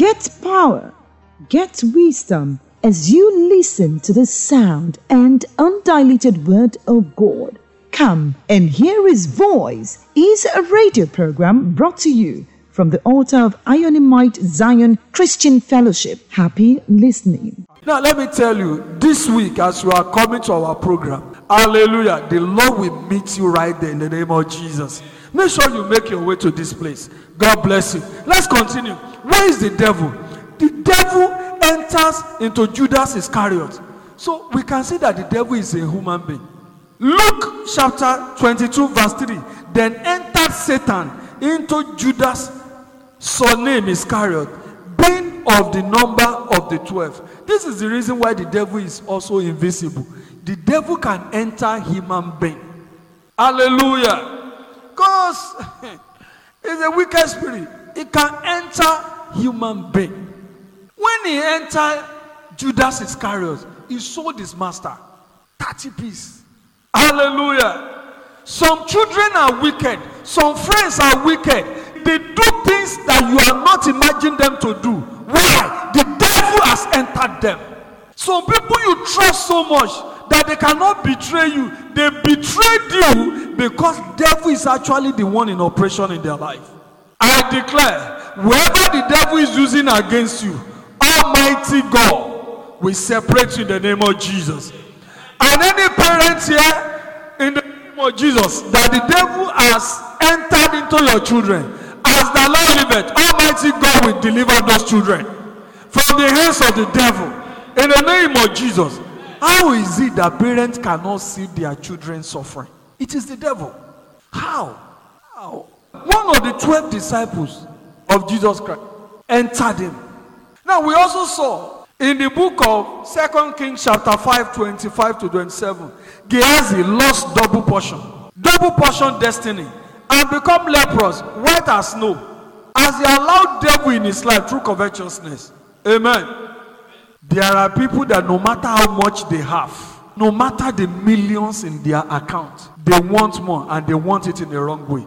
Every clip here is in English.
Get power, get wisdom as you listen to the sound and undiluted word of God. Come and hear His voice is a radio program brought to you from the altar of Ionimite Zion Christian Fellowship. Happy listening. Now let me tell you, this week as you are coming to our program, hallelujah, the Lord will meet you right there in the name of Jesus. Make sure you make your way to this place. God bless you. Let's continue. Where is the devil? The devil enters into Judas Iscariot. So we can see that the devil is a human being. Luke chapter 22 verse 3. Then entered Satan into Judas, surnamed Iscariot, being of the number of the 12. This is the reason why the devil is also invisible. The devil can enter human being. Hallelujah. Because it's a wicked spirit. It can enter human being. When he entered Judas Iscariot, he sold his master 30 pieces. Hallelujah. Some children are wicked. Some friends are wicked. They do things that you are not imagining them to do. Why? The devil has entered them. Some people you trust so much that they cannot betray you. They betrayed you because devil is actually the one in operation in their life. I declare, whoever the devil is using against you, Almighty God will separate you in the name of Jesus. And any parents here, in the name of Jesus, that the devil has entered into your children, as the Lord liveth, Almighty God will deliver those children from the hands of the devil in the name of Jesus. How is it that parents cannot see their children suffering? It is the devil. How? One of the 12 disciples of Jesus Christ entered him. Now we also saw in the book of 2 Kings chapter 5, 25 to 27, Gehazi lost double portion destiny, and become leprous, white as snow, as he allowed devil in his life through covetousness. Amen. There are people that no matter how much they have, no matter the millions in their account, they want more and they want it in the wrong way.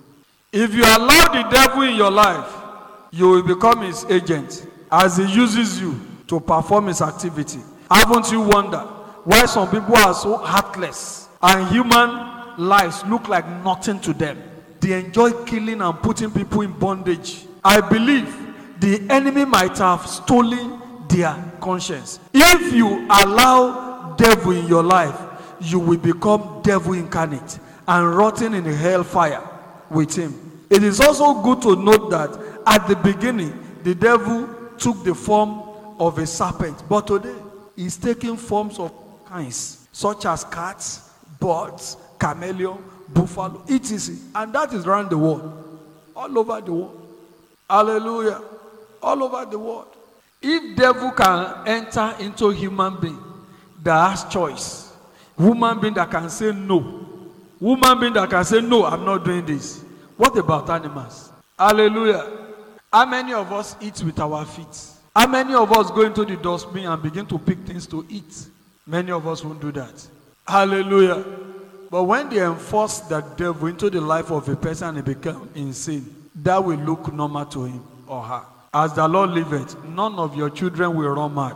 If you allow the devil in your life, you will become his agent as he uses you to perform his activity. Haven't you wondered why some people are so heartless and human lives look like nothing to them? They enjoy killing and putting people in bondage. I believe the enemy might have stolen their conscience. If you allow devil in your life, you will become devil incarnate and rotting in the hellfire with him. It is also good to note that at the beginning, the devil took the form of a serpent, but today he's taking forms of kinds, such as cats, birds, chameleon, buffalo, etc. And that is around the world, all over the world. Hallelujah. All over the world. If devil can enter into a human being that has choice, human being that can say no, human being that can say no, I'm not doing this. What about animals? Hallelujah. How many of us eat with our feet? How many of us go into the dustbin and begin to pick things to eat? Many of us won't do that. Hallelujah. But when they enforce that devil into the life of a person and they become insane, that will look normal to him or her. As the Lord liveth, none of your children will run mad.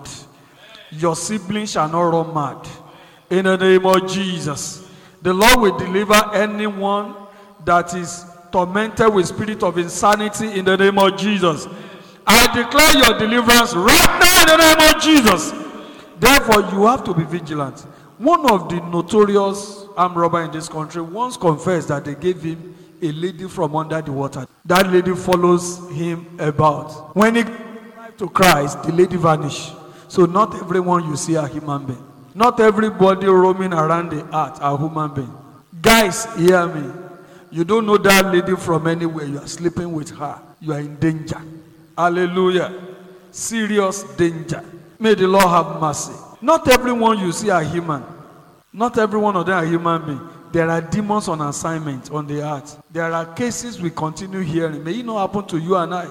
Your siblings shall not run mad. In the name of Jesus. The Lord will deliver anyone that is tormented with spirit of insanity in the name of Jesus. I declare your deliverance right now in the name of Jesus. Therefore, you have to be vigilant. One of the notorious armed robbers in this country once confessed that they gave him a lady from under the water. That lady follows him about. When he gave life to Christ, the lady vanished. So not everyone you see are human being. Not everybody roaming around the earth are human being. Guys, hear me. You don't know that lady from anywhere. You are sleeping with her. You are in danger. Hallelujah. Serious danger. May the Lord have mercy. Not everyone you see are human. Not every one of them are human beings. There are demons on assignment on the earth. There are cases we continue hearing. May it not happen to you and I.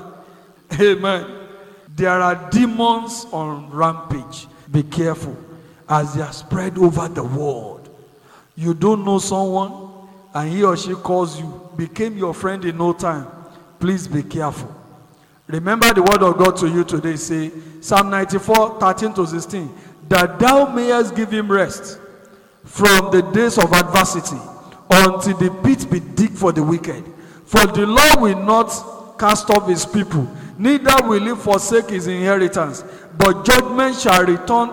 Amen. There are demons on rampage. Be careful as they are spread over the world. You don't know someone and he or she calls you, became your friend in no time. Please be careful. Remember the word of God to you today. Say, Psalm 94, 13-16. That thou mayest give him rest from the days of adversity, until the pit be deep for the wicked. For the Lord will not cast off his people, neither will he forsake his inheritance. But judgment shall return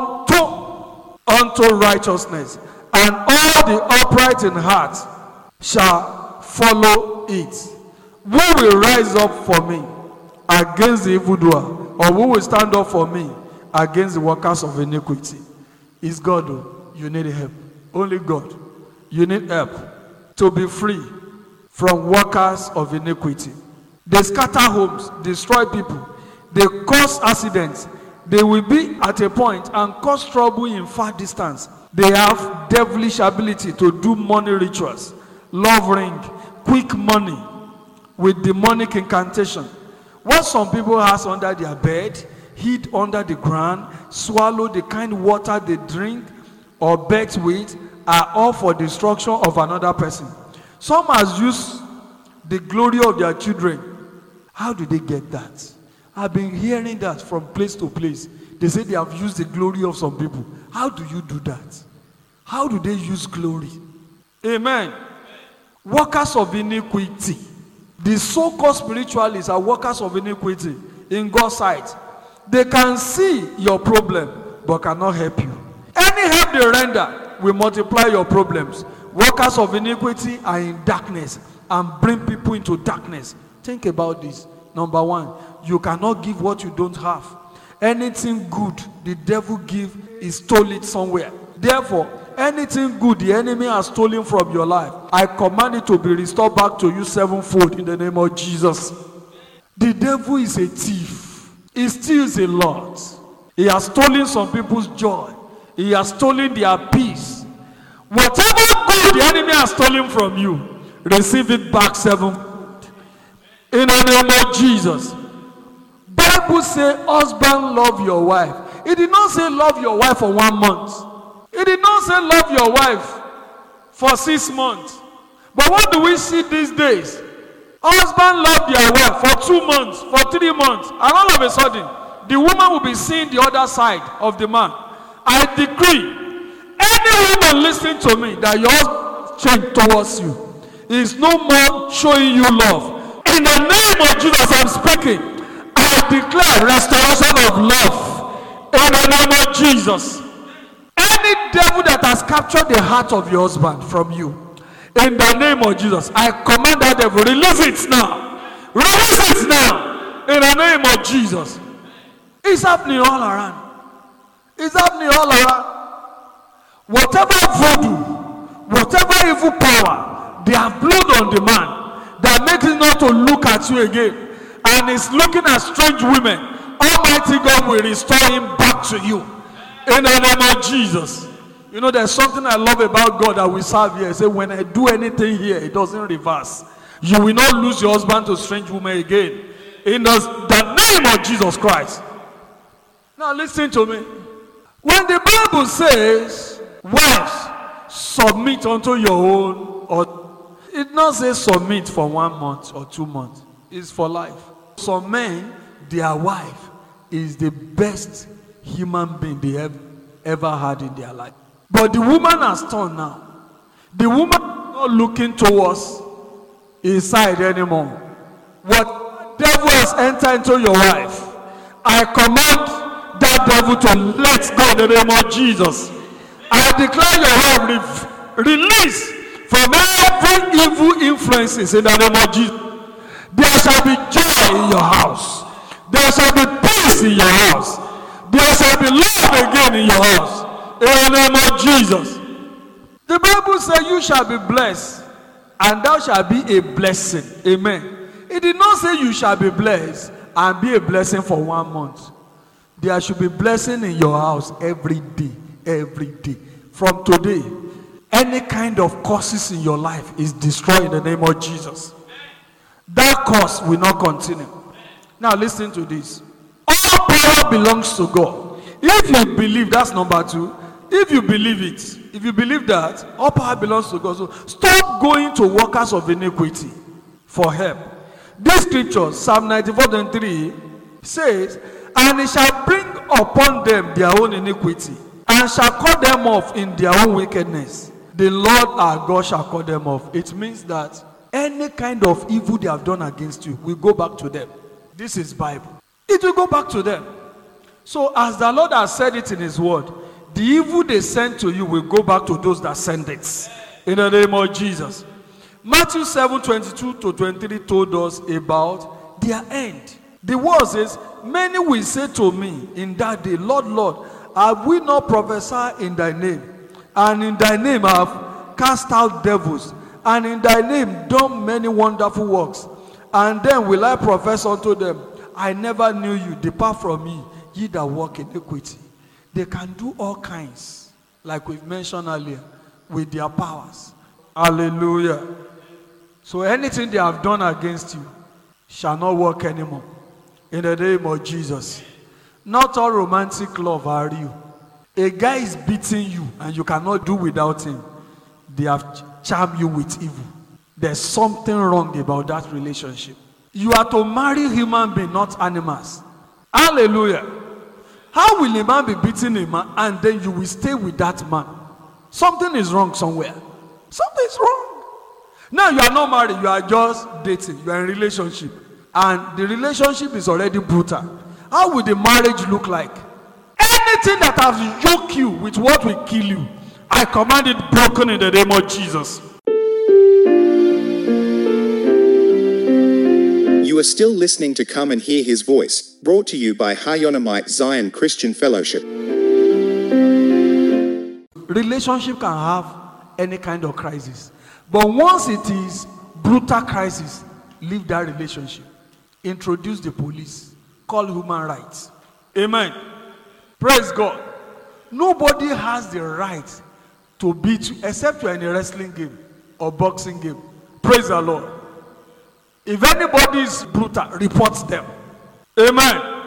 unto righteousness, and all the upright in heart shall follow it. Who will rise up for me against the evildoer, or who will stand up for me against the workers of iniquity? It's God. You need help. Only God. You need help to be free from workers of iniquity. They scatter homes, destroy people, they cause accidents. They will be at a point and cause trouble in far distance. They have devilish ability to do money rituals, love ring, quick money with demonic incantation. What some people has under their bed, hid under the ground, swallow the kind water they drink or bet with, are all for destruction of another person. Some has used the glory of their children. How do they get that? I've been hearing that from place to place. They say they have used the glory of some people. How do you do that? How do they use glory? Amen. Workers of iniquity. The so-called spiritualists are workers of iniquity in God's sight. They can see your problem but cannot help you. Any help they render will multiply your problems. Workers of iniquity are in darkness and bring people into darkness. Think about this. Number one, you cannot give what you don't have. Anything good the devil give is stole it somewhere. Therefore, anything good the enemy has stolen from your life, I command it to be restored back to you sevenfold in the name of Jesus. The devil is a thief. He steals a lot. He has stolen some people's joy. He has stolen their peace. Whatever good the enemy has stolen from you, receive it back sevenfold in the name of Jesus. Bible say, husband, love your wife. It did not say love your wife for 1 month. It did not say love your wife for 6 months. But what do we see these days? Husband love their wife for 2 months, for 3 months, and all of a sudden, the woman will be seeing the other side of the man. I decree, any woman listening to me, that your husband change towards you is no more showing you love. In the name of Jesus, I'm speaking. I declare restoration of love in the name of Jesus. Any devil that has captured the heart of your husband from you, in the name of Jesus, I command that devil, release it now. Release it now. In the name of Jesus. It's happening all around. It's happening all around. Whatever voodoo, whatever evil power, they have blood on the man that makes him not to look at you again, and is looking at strange women. Almighty God will restore him back to you in the name of Jesus. You know, there's something I love about God that we serve here. Say, when I do anything here, it doesn't reverse. You will not lose your husband to strange women again in the name of Jesus Christ. Now listen to me. When the Bible says, wives, submit unto your own, or it not say submit for 1 month or 2 months. It's for life. Some men, their wife is the best human being they have ever had in their life. But the woman has turned now. The woman is not looking towards his side anymore. What devil has entered into your wife, I command that devil to let go in the name of Jesus. I declare your wife release from every evil influences in the name of Jesus. There shall be joy in your house. There shall be peace in your house. There shall be love again in your house. In the name of Jesus. The Bible says you shall be blessed and thou shalt be a blessing. Amen. It did not say you shall be blessed and be a blessing for 1 month. There should be blessing in your house every day. Every day. From today, any kind of curses in your life is destroyed in the name of Jesus. That curse will not continue. Now listen to this. All power belongs to God. If you believe, that's number 2. If you believe it, if you believe that, all power belongs to God. So stop going to workers of iniquity for help. This scripture, Psalm 94:3, says, and he shall bring upon them their own iniquity, and shall cut them off in their own wickedness. The Lord our God shall cut them off. It means that any kind of evil they have done against you will go back to them. This is Bible. It will go back to them. So as the Lord has said it in his word, the evil they send to you will go back to those that send it. In the name of Jesus. Matthew 7:22-23 told us about their end. The word says, many will say to me in that day, Lord, Lord, have we not prophesied in thy name? And in thy name have cast out devils, and in thy name done many wonderful works. And then will I profess unto them, I never knew you, depart from me, ye that walk in iniquity. They can do all kinds, like we've mentioned earlier, with their powers. Hallelujah. So anything they have done against you shall not work anymore. In the name of Jesus. Not all romantic love are real. A guy is beating you and you cannot do without him. They have charmed you with evil. There's something wrong about that relationship. You are to marry human beings, not animals. Hallelujah. How will a man be beating a man and then you will stay with that man? Something is wrong somewhere. Something is wrong. Now you are not married, you are just dating, you are in a relationship. And the relationship is already brutal. How will the marriage look like? Anything that has yoked you with what will kill you, I command it broken in the name of Jesus. You are still listening to Come and Hear His Voice, brought to you by Hayonamite Zion Christian Fellowship. Relationship can have any kind of crisis. But once it is brutal crisis, leave that relationship. Introduce the police. Call human rights. Amen. Praise God. Nobody has the right to beat you except you are in a wrestling game or boxing game. Praise the Lord. If anybody is brutal, report them. Amen.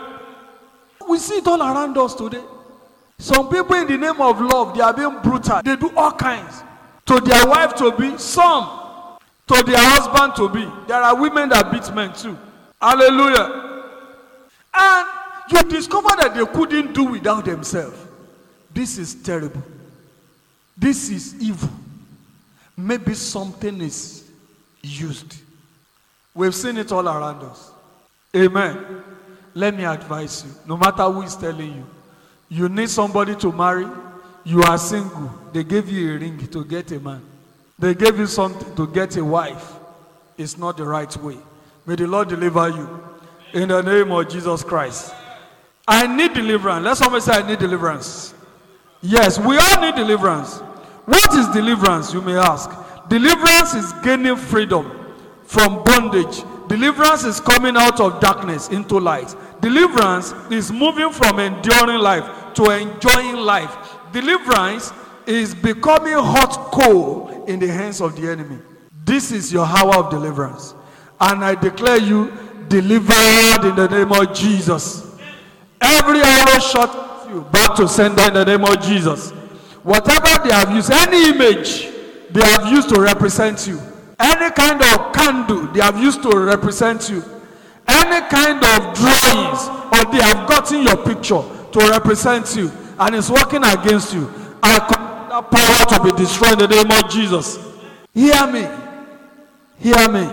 We see it all around us today. Some people in the name of love, they are being brutal. They do all kinds. To their wife to be, some to their husband to be. There are women that beat men too. Hallelujah. And you discover that they couldn't do without themselves. This is terrible. This is evil. Maybe something is used. We've seen it all around us. Amen. Let me advise you, no matter who is telling you, you need somebody to marry, you are single, they gave you a ring to get a man. They gave you something to get a wife. It's not the right way. May the Lord deliver you. In the name of Jesus Christ. I need deliverance. Let somebody say, I need deliverance. Yes, we all need deliverance. What is deliverance, you may ask? Deliverance is gaining freedom from bondage. Deliverance is coming out of darkness into light. Deliverance is moving from enduring life to enjoying life. Deliverance is becoming hot coal in the hands of the enemy. This is your hour of deliverance. And I declare you delivered in the name of Jesus. Every arrow shot you back to sender in the name of Jesus. Whatever they have used, any image they have used to represent you, any kind of candle they have used to represent you, any kind of drawings, or they have gotten your picture to represent you, and it's working against you, I command that power to be destroyed in the name of Jesus. Hear me. Hear me.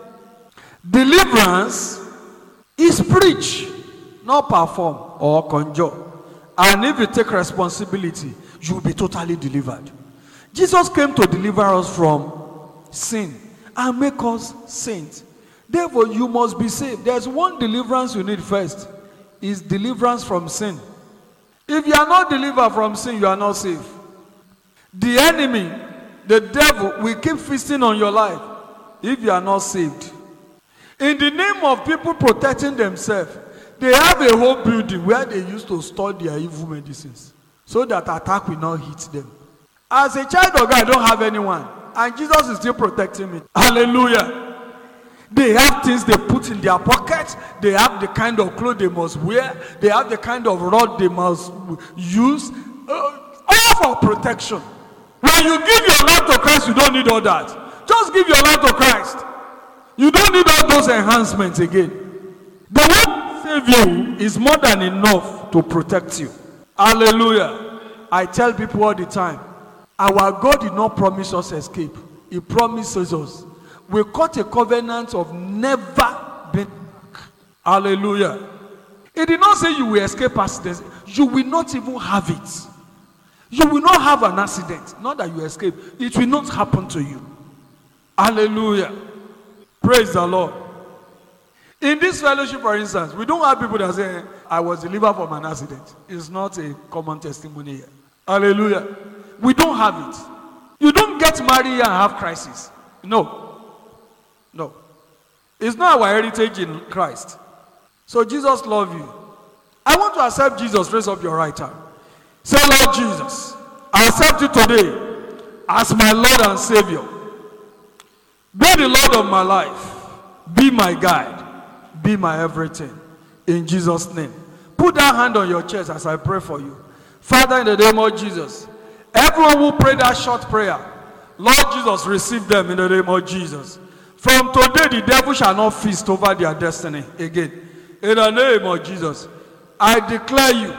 Deliverance is preach, not perform or conjure. And if you take responsibility, you will be totally delivered. Jesus came to deliver us from sin and make us saints. Therefore, you must be saved. There's one deliverance you need first. Is deliverance from sin. If you are not delivered from sin, you are not saved. The enemy, the devil, will keep feasting on your life if you are not saved. In the name of people protecting themselves, they have a whole building where they used to store their evil medicines so that attack will not hit them. As a child of God, I don't have anyone. And Jesus is still protecting me. Hallelujah. They have things they put in their pockets. They have the kind of clothes they must wear. They have the kind of rod they must use. All for protection. When you give your life to Christ, you don't need all that. Just give your life to Christ. You don't need all those enhancements again. The one to save you is more than enough to protect you. Hallelujah. I tell people all the time, our God did not promise us escape. He promises us. We cut a covenant of never being back. Hallelujah. He did not say you will escape accidents. You will not even have it. You will not have an accident. Not that you escape. It will not happen to you. Hallelujah. Praise the Lord. In this fellowship, for instance, we don't have people that say, I was delivered from an accident. It's not a common testimony here. Hallelujah. We don't have it. You don't get married and have crisis. No. No. It's not our heritage in Christ. So Jesus loves you. I want to accept Jesus. Raise up your right hand. Say, Lord Jesus, I accept you today as my Lord and Savior. Be the Lord of my life. Be my guide. Be my everything. In Jesus' name. Put that hand on your chest as I pray for you. Father, in the name of Jesus, everyone who prayed that short prayer, Lord Jesus, receive them in the name of Jesus. From today, the devil shall not feast over their destiny again. In the name of Jesus, I declare you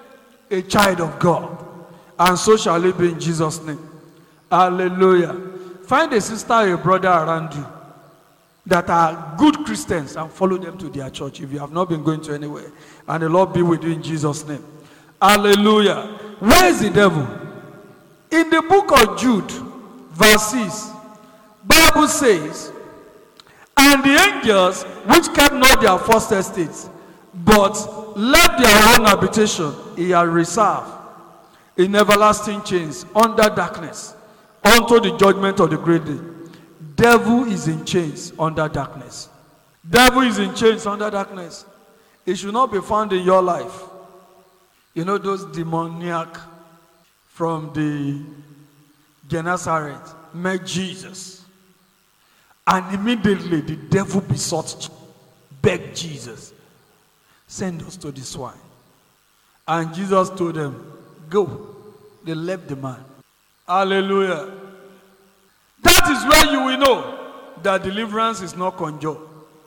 a child of God. And so shall it be in Jesus' name. Hallelujah. Find a sister or a brother around you that are good Christians and follow them to their church if you have not been going to anywhere. And the Lord be with you in Jesus' name. Hallelujah. Where is the devil? In the book of Jude, verse 6, Bible says, and the angels which kept not their first estates, but left their own habitation, he had reserved in everlasting chains under darkness, unto the judgment of the great day. Devil is in chains under darkness. Devil is in chains under darkness. It should not be found in your life. You know those demoniac from the Gennesaret met Jesus. And immediately the devil besought, begged Jesus, send us to the swine. And Jesus told them, go. They left the man. Hallelujah. That is where you will know that deliverance is not conjured.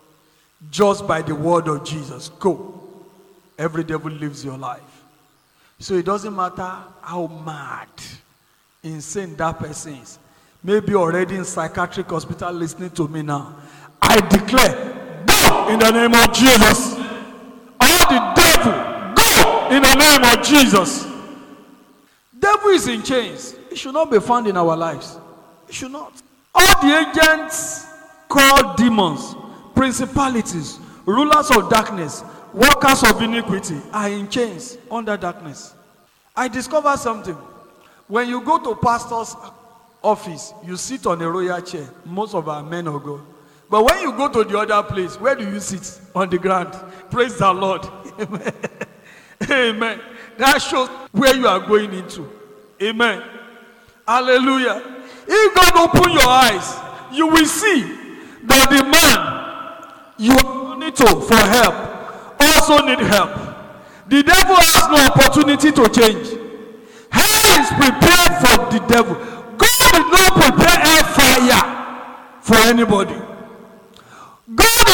Just by the word of Jesus. Go. Every devil lives your life. So it doesn't matter how mad, insane that person is. Maybe already in psychiatric hospital listening to me now. I declare, go in the name of Jesus. All the devil, go in the name of Jesus. Devil is in chains. It should not be found in our lives. It should not. All the agents called demons, principalities, rulers of darkness, workers of iniquity are in chains under darkness. I discovered something. When you go to pastor's office, you sit on a royal chair. Most of our men will go. But when you go to the other place, where do you sit? On the ground. Praise the Lord. Amen. Amen. That shows where you are going into. Amen. Hallelujah. If God open your eyes, you will see that the man you need to for help also need help. The devil has no opportunity to change. Hell is prepared for the devil. God did not prepare hellfire for anybody. God's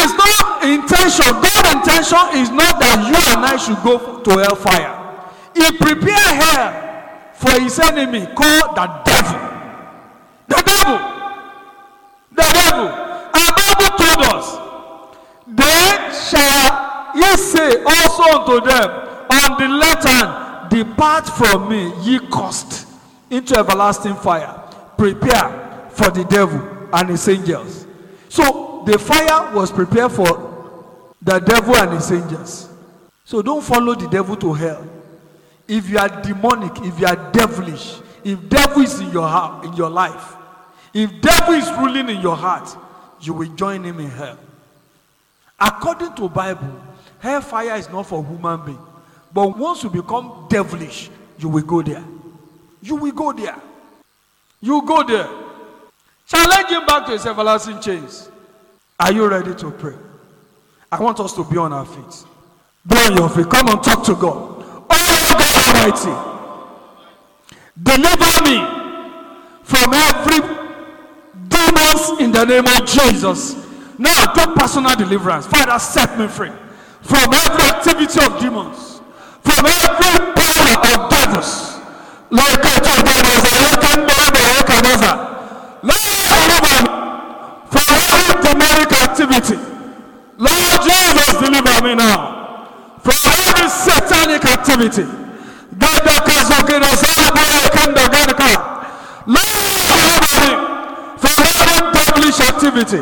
intention is not that you and I should go to hellfire. He prepared hell for his enemy called the devil. The devil. The devil. And the Bible told us, then shall he say also unto them on the left hand, depart from me, ye cursed, into everlasting fire. Prepare for the devil and his angels. So the fire was prepared for the devil and his angels. So don't follow the devil to hell. If you are demonic, if you are devilish, if devil is in your heart, in your life, if devil is ruling in your heart, you will join him in hell. According to the Bible, hellfire is not for human being. But once you become devilish, you will go there. You will go there. You go there. Challenge him back to his everlasting chains. Are you ready to pray? I want us to be on our feet. Be on your feet. Come and talk to God. Oh God Almighty, deliver me from every demons in the name of Jesus. Now do personal deliverance. Father, set me free from every activity of demons, from every power of devils. Lord, deliver me from every demonic activity. Lord Jesus, deliver me now from every satanic activity. Lord, deliver me from every devilish activity.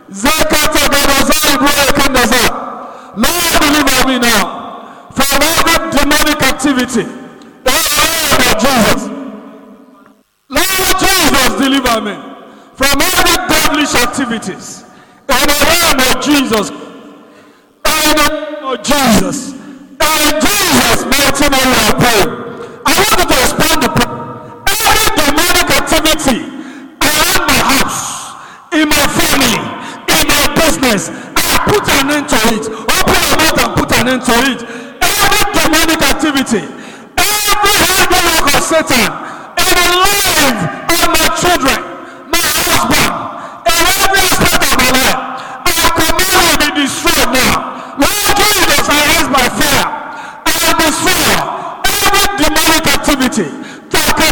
Lord, deliver me now from every demonic activity. Jesus. Lord Jesus, deliver me from every devilish activities. In the name of Jesus. In the name of Jesus. In Jesus' mighty name I pray. I want you to expand the prayer. Every demonic activity around my house, in my family, in my business, I put an end to it. Open your mouth and put an end to it. Every demonic activity, every handwork of Satan in the life of my children, my husband, in every aspect of my life, I command you to be destroyed now. Lord Jesus, I raise my fire. I destroy every demonic activity. Every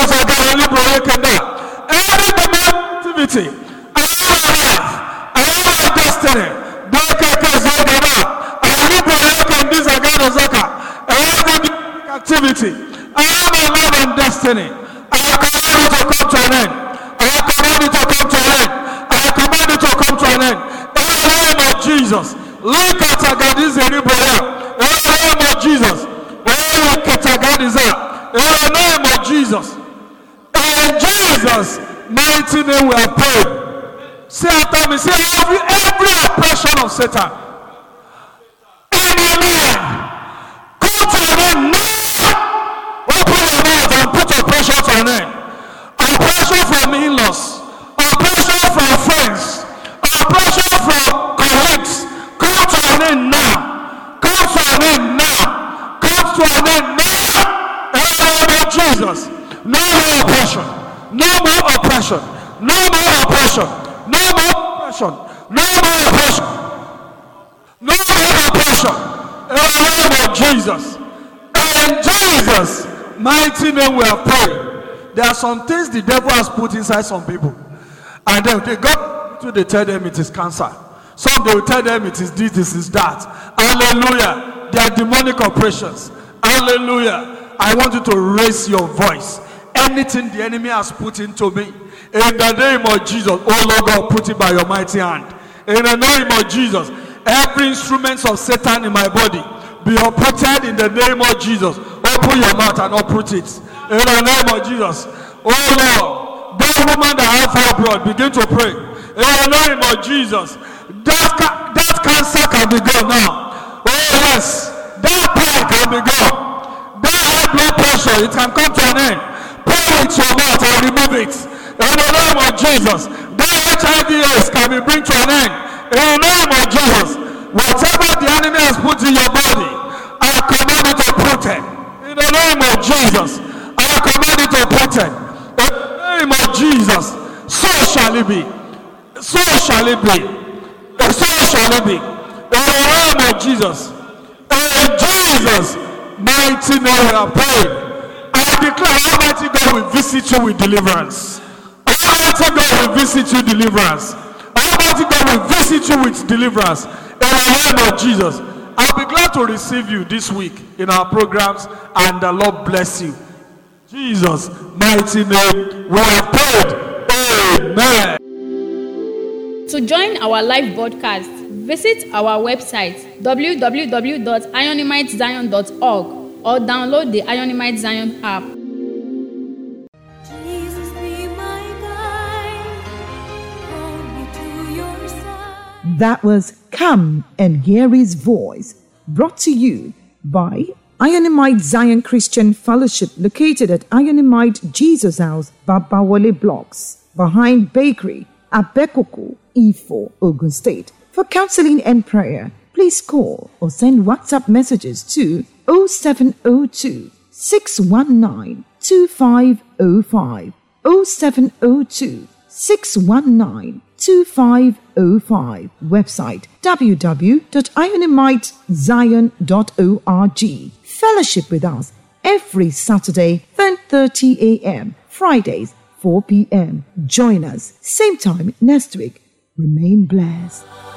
demonic activity around my life, around my destiny. Every activity around my life and destiny, I command it to come to an end. I command it to come to an end. I command it to come to an end. In the name of Jesus. Look at in the name of Jesus. In the name of Jesus. In Jesus' mighty name we are praying. Say after me, say every oppression of Satan in your life, come to an end now. Open your mouth and put oppression to an end. Oppression from in-laws, oppression from friends, oppression from colleagues, come to an end now. Come to an end now. Come to an end now. In the name of Jesus. No more oppression. No more oppression. No more oppression. No more oppression. No more oppression. No more oppression. In the name of Jesus. In Jesus' mighty name we are praying. There are some things the devil has put inside some people. And then they tell them it is cancer. Some they will tell them it is this is that. Hallelujah. They are demonic operations. Hallelujah. I want you to raise your voice. Anything the enemy has put into me, in the name of Jesus, oh Lord God, put it by your mighty hand. In the name of Jesus, every instrument of Satan in my body, be uprooted in the name of Jesus. Open your mouth and uproot it. In the name of Jesus. Oh Lord, that woman that had fibroid, begin to pray. In the name of Jesus, that cancer can be gone now. Oh yes, that pain can be gone. That high blood pressure, it can come to an end. Pray with your mouth and remove it. In the name of Jesus, that HIV/AIDS can be brought to an end. In the name of Jesus, whatever the enemy has put in your body, I command it to protect. In the name of Jesus, I command it to protect. In the name of Jesus, so shall it be. So shall it be. So shall it be. In the name of Jesus. In Jesus' mighty name we are praying. I declare Almighty God will visit you with deliverance. Almighty God will visit you deliverance. Almighty God will visit you with deliverance. In the name of Jesus. I'll be glad to receive you this week in our programs, and the Lord bless you. Jesus' mighty name we have prayed. Amen. To join our live broadcast, visit our website www.ironimitezion.org or download the Ionimite Zion app. Jesus, be my guide, hold me to your side. That was Come and Hear His Voice, brought to you by Ionimite Zion Christian Fellowship, located at Ionimite Jesus House, Babawale Blocks, behind Bakery, Abekoko, Ifo, Ogun State. For counseling and prayer, please call or send WhatsApp messages to 0702 619 2505, 0702 619 2505. Website www.ionomitezion.org. Fellowship with us every Saturday 10:30 a.m. Fridays 4 p.m. Join us same time next week. Remain blessed.